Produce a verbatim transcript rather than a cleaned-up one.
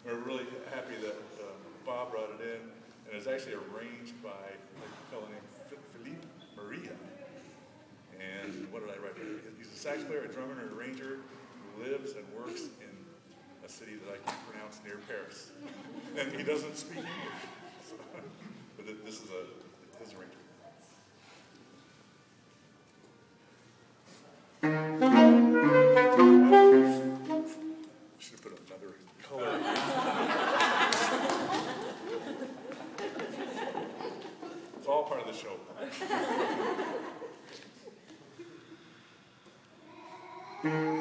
We're really happy that uh, Bob brought it in, and it's actually arranged by a fellow named Philippe Maria. And what did I write? He's a sax player, a drummer, and an arranger who lives and works in a city that I can't pronounce near Paris. And he doesn't speak English. So, but this is a, his arrangement. Should have put another color. It's all part of the show. Mm-hmm.